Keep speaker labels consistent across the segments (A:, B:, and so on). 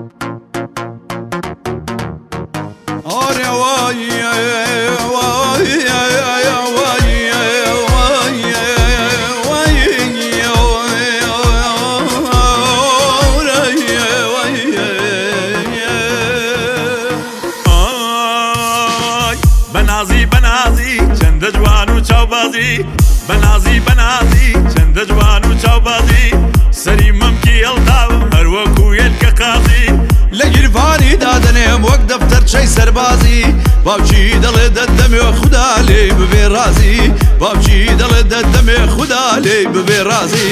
A: بنازی چند جوان و چاوبازی بنازی چند جوان و چاوبازی سری ممکی التاو هر وەکو یەکە قازی
B: لە گیرفانی دادەنێم وەک دەفتەر چەی سەربازی باوکی دەڵێ دەدەمێ خودا لێی ببێ رازی باوکی دەڵێ دەدەمێ خودا لێی ببێ رازی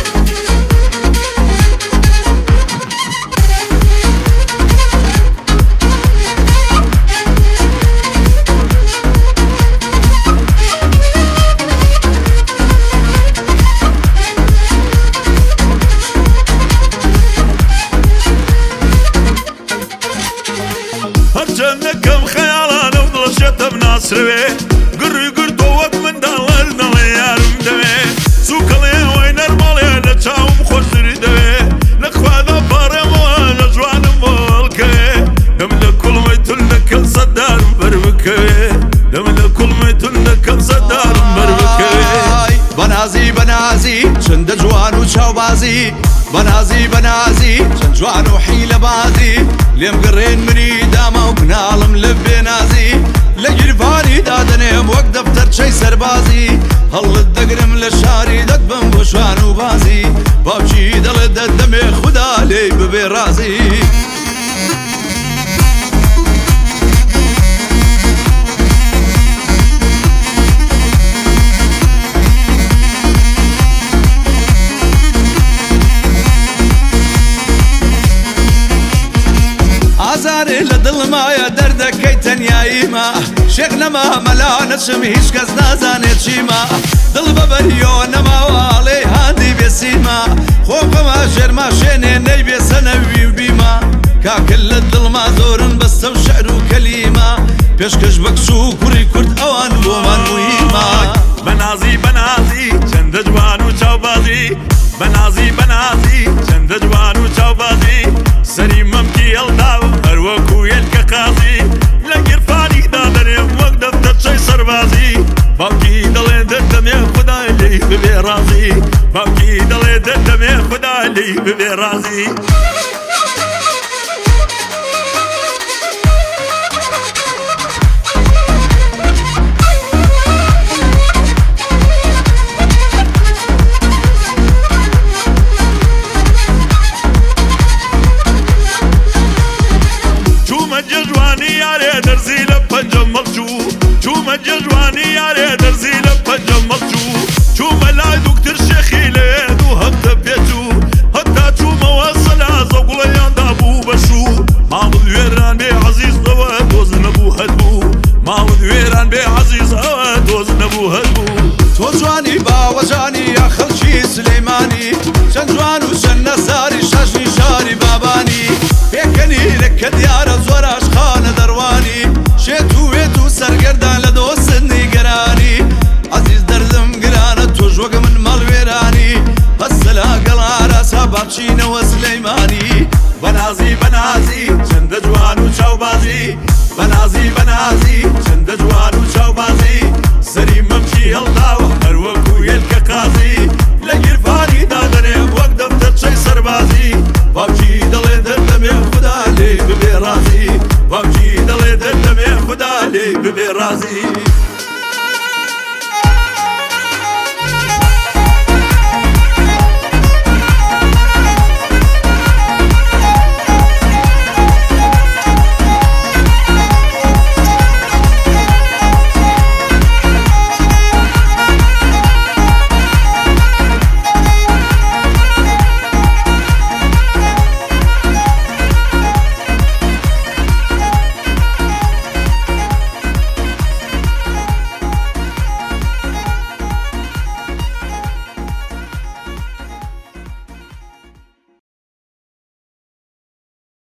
A: هەرچەندەکەم خەیاڵانە و دڵەشێتە بناسرەوێ گڕی گرتۆ وەک منداڵەر نەڵێ یارم دەوێ سووکەڵێ وەی نەرمەڵێ لە چاوم خۆشتری دەوێ لە خوادا پاڕێمەوە لە جوانم بۆڵکەوێ دەم لە کوڵمەی تون دەکەم سەددارم بەربکەوێ دەم لە کوڵمەی تون دەکەم سەددارم بەربکەوێ
B: بەنازی چەندە جوان و چاوبازی بەنازی چەند جوان و حیلەبازی لێم گەڕێن منی داما و مناڵم لە بێنازی لە گیرفانی دادەنێم وەک دەفتەر چەی سەربازی هەڵت دەگرم لە شاری دەتبم بۆ شوان و بازی باوکی دەڵێت دەدەمێ خودا لێی ببێ رازی ئازارێ لە دڵمایە دەردەکەی تەنیاییمە شێخ نەما مەلا نەچم هیچ کەس نازانێت چیمە دڵ بەبەریۆ نەماواڵێ هاندی بێسیمە خۆمەمە ژێرما شوێنێ نەی بێسەنەوی و بیمە کاکل لە دڵما زۆرن بەستەم شەعر و کەلیمە پێشکەش بەکس و کوڕی کورد ئەوان بۆمان موهیمە
A: بەنازی چەندە جوان و چاوبازی بەنازی چەندە جوان و چاوبازی سەری مەمکی هەڵداو هەر وەکو یەکە قازی لە گیرفانی دادەنێم وەک دەفتەر چەی سەربازی باوکی دەڵێ دەدەمێ خودا لێی ببێ رازی باوکی دەڵێ دەدەمێ خودا لێی ببێ رازی جوانی یارێ دەرزی لە پەنجەم مەڵجوو چوومە جوانی یارێ دەرزی لە پەنجەم مەڵجوو چوومە لای دوکتر شێخی لێ دوو هەفتە پێچوو هەتا چوومەوە سەلازە گوڵەیاندا بوو بەشوو ماڵت وێران بێ عەزیز ئەوە دۆز نەبوو هەتبوو ماڵت وێران بێ عەزیز ئەوە دۆز نەبوو هەتبوو
B: تۆ جوانی باوەجانی یا خەڵکی سلەیمانی چەند جوان و چەند نەزاری شەژنی شاری بابانی پێکەنی لەکە دیارە زۆر عاشقانە دەڕوانی شێت و وێت و سەرگەردان لە دۆست نیگەرانی عەزیز دەردم گرانە تۆش وەک من مەڵوێرانی هەستە لاگەڵ ئاراسا باچینەوە سلەیمانی
A: بەنازی چەندە جوان و چاوبازی بەنازی چەندە جوان و چاوبازی سەری مەمکی هەڵداوە هەر وەکو یەکە قازی لە گیرفانی دادەنێم وەک دەفتەر چەی سەربازی باوکی دەڵێ دەدەمێ خودا لێی ببێ رازی باوکی دەڵێ دەدەمێ خودا لێی ببێ رازی